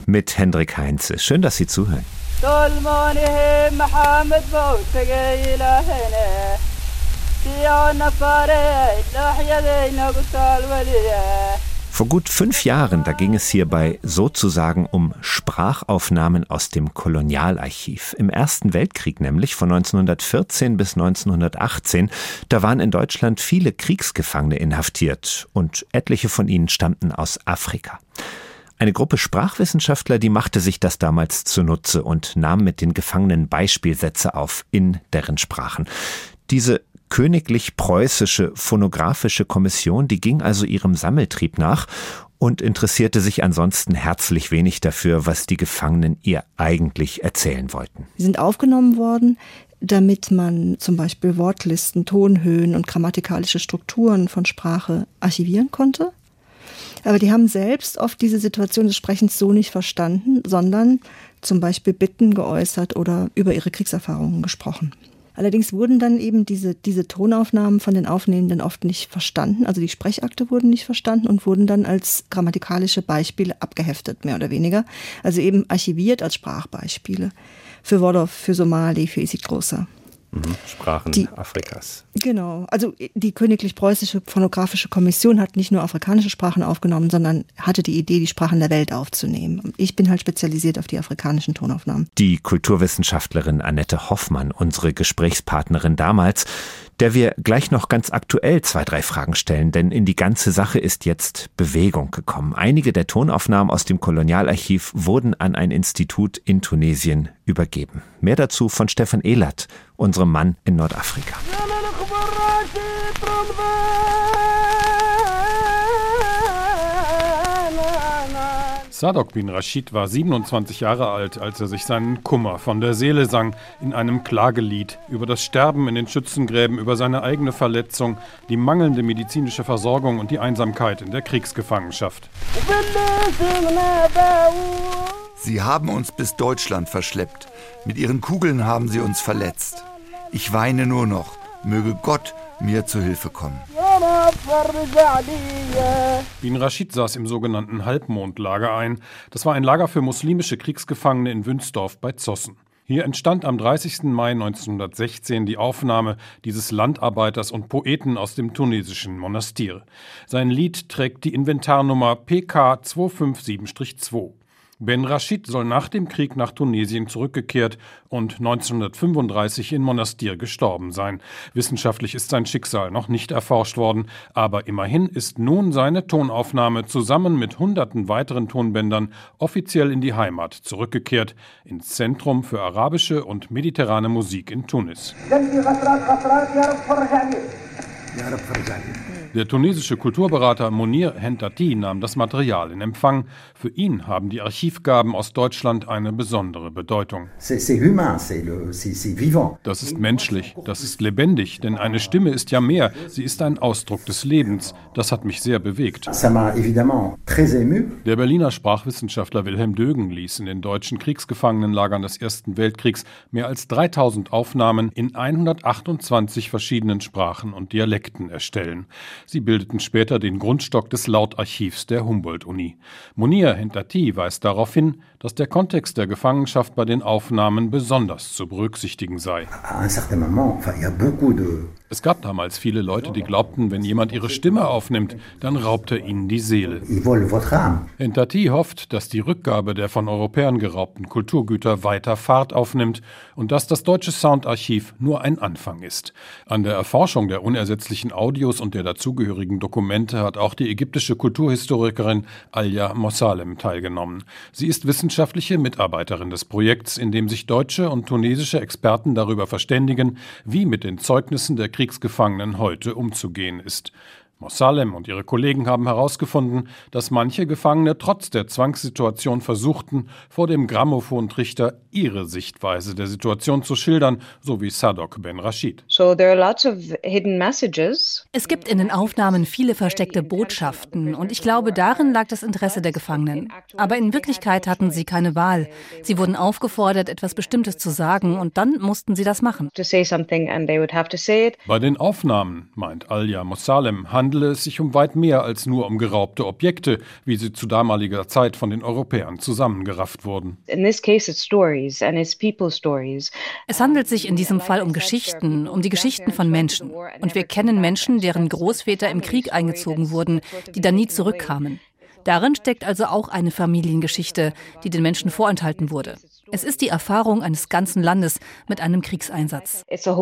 mit Hendrik Heinze. Schön, dass Sie zuhören. Vor gut 5 Jahren, da ging es hierbei sozusagen um Sprachaufnahmen aus dem Kolonialarchiv. Im Ersten Weltkrieg nämlich, von 1914 bis 1918, da waren in Deutschland viele Kriegsgefangene inhaftiert und etliche von ihnen stammten aus Afrika. Eine Gruppe Sprachwissenschaftler, die machte sich das damals zunutze und nahm mit den Gefangenen Beispielsätze auf in deren Sprachen. Diese Königlich-Preußische Phonographische Kommission, die ging also ihrem Sammeltrieb nach und interessierte sich ansonsten herzlich wenig dafür, was die Gefangenen ihr eigentlich erzählen wollten. Sie sind aufgenommen worden, damit man zum Beispiel Wortlisten, Tonhöhen und grammatikalische Strukturen von Sprache archivieren konnte. Aber die haben selbst oft diese Situation des Sprechens so nicht verstanden, sondern zum Beispiel Bitten geäußert oder über ihre Kriegserfahrungen gesprochen. Allerdings wurden dann eben diese Tonaufnahmen von den Aufnehmenden oft nicht verstanden, also die Sprechakte wurden nicht verstanden und wurden dann als grammatikalische Beispiele abgeheftet, mehr oder weniger. Also eben archiviert als Sprachbeispiele für Wolof, für Somali, für Isigdrosa. Sprachen Afrikas. Genau, also die Königlich-Preußische Phonographische Kommission hat nicht nur afrikanische Sprachen aufgenommen, sondern hatte die Idee, die Sprachen der Welt aufzunehmen. Und ich bin halt spezialisiert auf die afrikanischen Tonaufnahmen. Die Kulturwissenschaftlerin Annette Hoffmann, unsere Gesprächspartnerin damals, der wir gleich noch ganz aktuell 2, 3 Fragen stellen, denn in die ganze Sache ist jetzt Bewegung gekommen. Einige der Tonaufnahmen aus dem Kolonialarchiv wurden an ein Institut in Tunesien übergeben. Mehr dazu von Stefan Ehlert, unserem Mann in Nordafrika. Sadok bin Rashid war 27 Jahre alt, als er sich seinen Kummer von der Seele sang in einem Klagelied über das Sterben in den Schützengräben, über seine eigene Verletzung, die mangelnde medizinische Versorgung und die Einsamkeit in der Kriegsgefangenschaft. Sie haben uns bis Deutschland verschleppt. Mit ihren Kugeln haben sie uns verletzt. Ich weine nur noch. Möge Gott mir zu Hilfe kommen. Bin Rashid saß im sogenannten Halbmondlager ein. Das war ein Lager für muslimische Kriegsgefangene in Wünsdorf bei Zossen. Hier entstand am 30. Mai 1916 die Aufnahme dieses Landarbeiters und Poeten aus dem tunesischen Monastir. Sein Lied trägt die Inventarnummer PK 257-2. Ben Rashid soll nach dem Krieg nach Tunesien zurückgekehrt und 1935 in Monastir gestorben sein. Wissenschaftlich ist sein Schicksal noch nicht erforscht worden, aber immerhin ist nun seine Tonaufnahme zusammen mit hunderten weiteren Tonbändern offiziell in die Heimat zurückgekehrt, ins Zentrum für arabische und mediterrane Musik in Tunis. Der tunesische Kulturberater Monir Hentati nahm das Material in Empfang. Für ihn haben die Archivgaben aus Deutschland eine besondere Bedeutung. Das ist menschlich, das ist lebendig, denn eine Stimme ist ja mehr. Sie ist ein Ausdruck des Lebens. Das hat mich sehr bewegt. Der Berliner Sprachwissenschaftler Wilhelm Dögen ließ in den deutschen Kriegsgefangenenlagern des Ersten Weltkriegs mehr als 3000 Aufnahmen in 128 verschiedenen Sprachen und Dialekten erstellen. Sie bildeten später den Grundstock des Lautarchivs der Humboldt-Uni. Monir Hentati weist darauf hin, dass der Kontext der Gefangenschaft bei den Aufnahmen besonders zu berücksichtigen sei. Es gab damals viele Leute, die glaubten, wenn jemand ihre Stimme aufnimmt, dann raubt er ihnen die Seele. Hentati hofft, dass die Rückgabe der von Europäern geraubten Kulturgüter weiter Fahrt aufnimmt und dass das deutsche Soundarchiv nur ein Anfang ist. An der Erforschung der unersetzlichen Audios und der dazugehörigen Dokumente hat auch die ägyptische Kulturhistorikerin Alya Mossalem teilgenommen. Sie ist wissenschaftliche Mitarbeiterin des Projekts, in dem sich deutsche und tunesische Experten darüber verständigen, wie mit den Zeugnissen der Kriegsgefangenen heute umzugehen ist. Mossalem und ihre Kollegen haben herausgefunden, dass manche Gefangene trotz der Zwangssituation versuchten, vor dem Grammophontrichter ihre Sichtweise der Situation zu schildern, so wie Sadok Ben Rashid. Es gibt in den Aufnahmen viele versteckte Botschaften und ich glaube, darin lag das Interesse der Gefangenen. Aber in Wirklichkeit hatten sie keine Wahl. Sie wurden aufgefordert, etwas Bestimmtes zu sagen und dann mussten sie das machen. Bei den Aufnahmen, meint Alya Mossalem, handelt handele es sich um weit mehr als nur um geraubte Objekte, wie sie zu damaliger Zeit von den Europäern zusammengerafft wurden. Es handelt sich in diesem Fall um Geschichten, um die Geschichten von Menschen. Und wir kennen Menschen, deren Großväter im Krieg eingezogen wurden, die dann nie zurückkamen. Darin steckt also auch eine Familiengeschichte, die den Menschen vorenthalten wurde. Es ist die Erfahrung eines ganzen Landes mit einem Kriegseinsatz.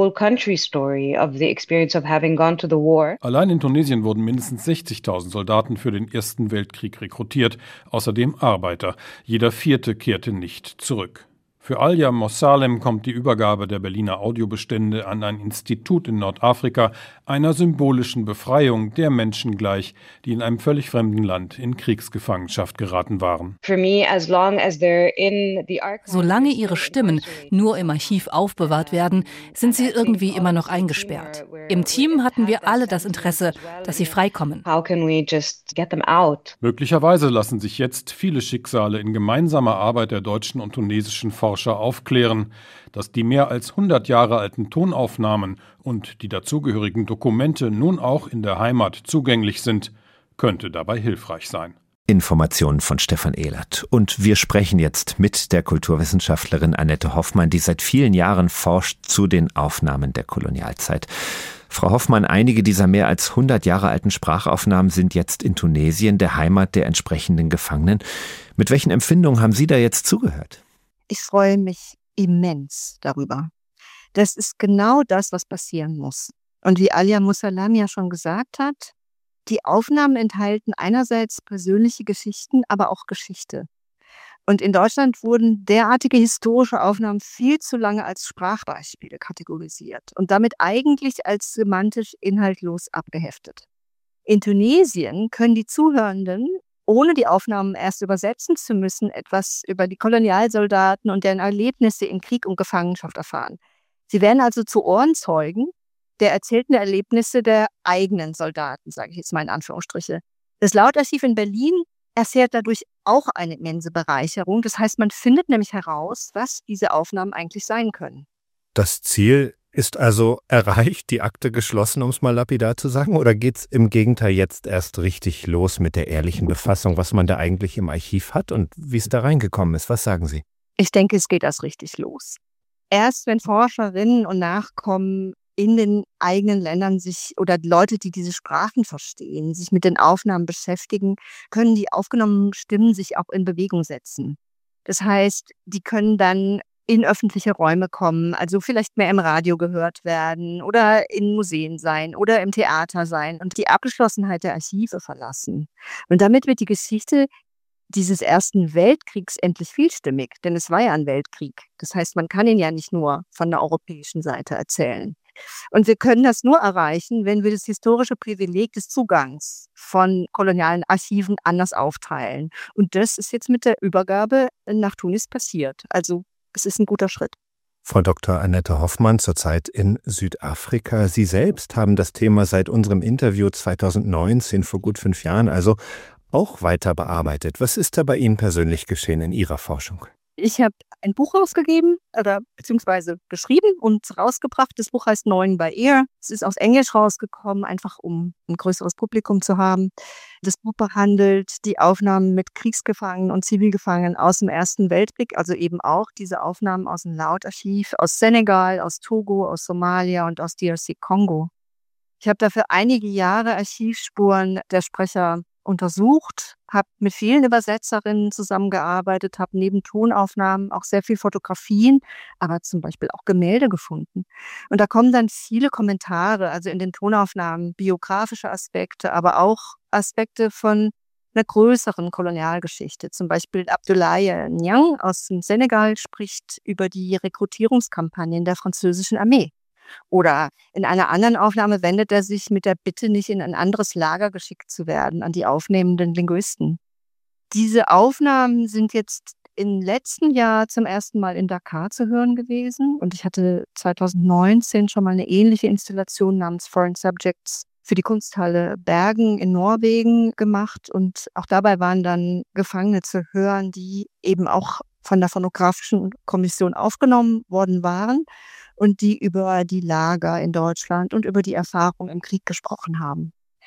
Allein in Tunesien wurden mindestens 60.000 Soldaten für den Ersten Weltkrieg rekrutiert, außerdem Arbeiter. Jeder Vierte kehrte nicht zurück. Für Alya Mossalem kommt die Übergabe der Berliner Audiobestände an ein Institut in Nordafrika einer symbolischen Befreiung der Menschen gleich, die in einem völlig fremden Land in Kriegsgefangenschaft geraten waren. Solange ihre Stimmen nur im Archiv aufbewahrt werden, sind sie irgendwie immer noch eingesperrt. Im Team hatten wir alle das Interesse, dass sie freikommen. Möglicherweise lassen sich jetzt viele Schicksale in gemeinsamer Arbeit der deutschen und tunesischen Forscher aufklären, dass die mehr als 100 Jahre alten Tonaufnahmen und die dazugehörigen Dokumente nun auch in der Heimat zugänglich sind, könnte dabei hilfreich sein. Informationen von Stefan Ehlert. Und wir sprechen jetzt mit der Kulturwissenschaftlerin Annette Hoffmann, die seit vielen Jahren forscht zu den Aufnahmen der Kolonialzeit. Frau Hoffmann, einige dieser mehr als 100 Jahre alten Sprachaufnahmen sind jetzt in Tunesien, der Heimat der entsprechenden Gefangenen. Mit welchen Empfindungen haben Sie da jetzt zugehört? Ich freue mich immens darüber. Das ist genau das, was passieren muss. Und wie Alya Mossalem ja schon gesagt hat, die Aufnahmen enthalten einerseits persönliche Geschichten, aber auch Geschichte. Und in Deutschland wurden derartige historische Aufnahmen viel zu lange als Sprachbeispiele kategorisiert und damit eigentlich als semantisch inhaltlos abgeheftet. In Tunesien können die Zuhörenden, ohne die Aufnahmen erst übersetzen zu müssen, etwas über die Kolonialsoldaten und deren Erlebnisse in Krieg und Gefangenschaft erfahren. Sie werden also zu Ohrenzeugen der erzählten Erlebnisse der eigenen Soldaten, sage ich jetzt mal in Anführungsstriche. Das Lautarchiv in Berlin erfährt dadurch auch eine immense Bereicherung. Das heißt, man findet nämlich heraus, was diese Aufnahmen eigentlich sein können. Das Ziel ist also erreicht, die Akte geschlossen, um es mal lapidar zu sagen? Oder geht es im Gegenteil jetzt erst richtig los mit der ehrlichen Befassung, was man da eigentlich im Archiv hat und wie es da reingekommen ist? Was sagen Sie? Ich denke, es geht erst richtig los. Erst wenn Forscherinnen und Nachkommen in den eigenen Ländern sich oder Leute, die diese Sprachen verstehen, sich mit den Aufnahmen beschäftigen, können die aufgenommenen Stimmen sich auch in Bewegung setzen. Das heißt, die können dann in öffentliche Räume kommen, also vielleicht mehr im Radio gehört werden oder in Museen sein oder im Theater sein und die Abgeschlossenheit der Archive verlassen. Und damit wird die Geschichte dieses Ersten Weltkriegs endlich vielstimmig, denn es war ja ein Weltkrieg. Das heißt, man kann ihn ja nicht nur von der europäischen Seite erzählen. Und wir können das nur erreichen, wenn wir das historische Privileg des Zugangs von kolonialen Archiven anders aufteilen. Und das ist jetzt mit der Übergabe nach Tunis passiert. Also es ist ein guter Schritt. Frau Dr. Annette Hoffmann, zurzeit in Südafrika. Sie selbst haben das Thema seit unserem Interview 2019, vor gut 5 Jahren, also auch weiter bearbeitet. Was ist da bei Ihnen persönlich geschehen in Ihrer Forschung? Ich habe ein Buch rausgegeben beziehungsweise geschrieben und rausgebracht. Das Buch heißt Knowing by Ear. Es ist aus Englisch rausgekommen, einfach um ein größeres Publikum zu haben. Das Buch behandelt die Aufnahmen mit Kriegsgefangenen und Zivilgefangenen aus dem Ersten Weltkrieg, also eben auch diese Aufnahmen aus dem Lautarchiv, aus Senegal, aus Togo, aus Somalia und aus DRC Kongo. Ich habe dafür einige Jahre Archivspuren der Sprecher untersucht, habe mit vielen Übersetzerinnen zusammengearbeitet, habe neben Tonaufnahmen auch sehr viel Fotografien, aber zum Beispiel auch Gemälde gefunden. Und da kommen dann viele Kommentare, also in den Tonaufnahmen biografische Aspekte, aber auch Aspekte von einer größeren Kolonialgeschichte. Zum Beispiel Abdoulaye Niang aus dem Senegal spricht über die Rekrutierungskampagnen der französischen Armee. Oder in einer anderen Aufnahme wendet er sich mit der Bitte, nicht in ein anderes Lager geschickt zu werden, an die aufnehmenden Linguisten. Diese Aufnahmen sind jetzt im letzten Jahr zum ersten Mal in Dakar zu hören gewesen. Und ich hatte 2019 schon mal eine ähnliche Installation namens Foreign Subjects für die Kunsthalle Bergen in Norwegen gemacht. Und auch dabei waren dann Gefangene zu hören, die eben auch von der Phonografischen Kommission aufgenommen worden waren und die über die Lager in Deutschland und über die Erfahrung im Krieg gesprochen haben.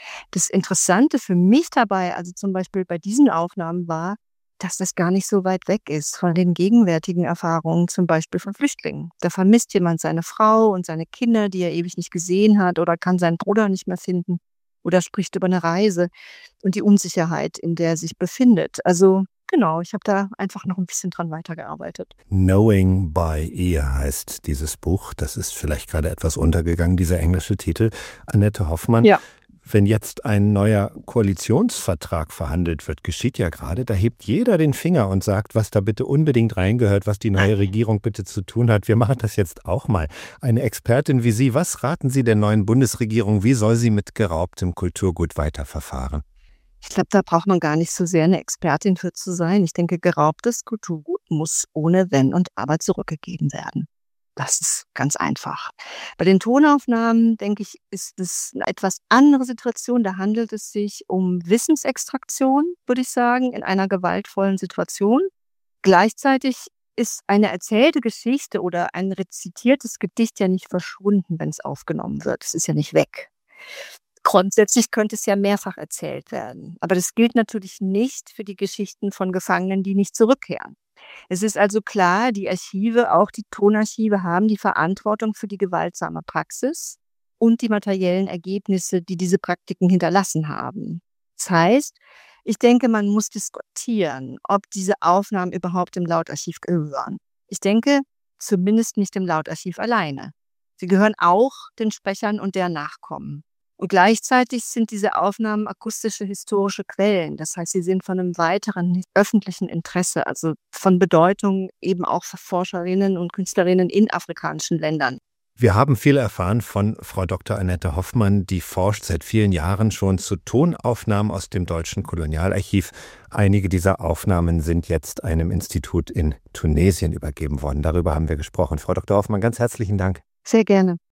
Das Interessante für mich dabei, also zum Beispiel bei diesen Aufnahmen war, dass das gar nicht so weit weg ist von den gegenwärtigen Erfahrungen, zum Beispiel von Flüchtlingen. Da vermisst jemand seine Frau und seine Kinder, die er ewig nicht gesehen hat, oder kann seinen Bruder nicht mehr finden oder spricht über eine Reise und die Unsicherheit, in der er sich befindet. Also genau, ich habe da einfach noch ein bisschen dran weitergearbeitet. Knowing by Ear heißt dieses Buch. Das ist vielleicht gerade etwas untergegangen, dieser englische Titel. Annette Hoffmann. Ja. Wenn jetzt ein neuer Koalitionsvertrag verhandelt wird, geschieht ja gerade, da hebt jeder den Finger und sagt, was da bitte unbedingt reingehört, was die neue Regierung bitte zu tun hat. Wir machen das jetzt auch mal. Eine Expertin wie Sie, was raten Sie der neuen Bundesregierung? Wie soll sie mit geraubtem Kulturgut weiterverfahren? Ich glaube, da braucht man gar nicht so sehr eine Expertin für zu sein. Ich denke, geraubtes Kulturgut muss ohne Wenn und Aber zurückgegeben werden. Das ist ganz einfach. Bei den Tonaufnahmen, denke ich, ist es eine etwas andere Situation. Da handelt es sich um Wissensextraktion, würde ich sagen, in einer gewaltvollen Situation. Gleichzeitig ist eine erzählte Geschichte oder ein rezitiertes Gedicht ja nicht verschwunden, wenn es aufgenommen wird. Es ist ja nicht weg. Grundsätzlich könnte es ja mehrfach erzählt werden. Aber das gilt natürlich nicht für die Geschichten von Gefangenen, die nicht zurückkehren. Es ist also klar, die Archive, auch die Tonarchive, haben die Verantwortung für die gewaltsame Praxis und die materiellen Ergebnisse, die diese Praktiken hinterlassen haben. Das heißt, ich denke, man muss diskutieren, ob diese Aufnahmen überhaupt im Lautarchiv gehören. Ich denke, zumindest nicht im Lautarchiv alleine. Sie gehören auch den Sprechern und deren Nachkommen. Und gleichzeitig sind diese Aufnahmen akustische historische Quellen. Das heißt, sie sind von einem weiteren öffentlichen Interesse, also von Bedeutung eben auch für Forscherinnen und Künstlerinnen in afrikanischen Ländern. Wir haben viel erfahren von Frau Dr. Annette Hoffmann, die forscht seit vielen Jahren schon zu Tonaufnahmen aus dem deutschen Kolonialarchiv. Einige dieser Aufnahmen sind jetzt einem Institut in Tunesien übergeben worden. Darüber haben wir gesprochen. Frau Dr. Hoffmann, ganz herzlichen Dank. Sehr gerne.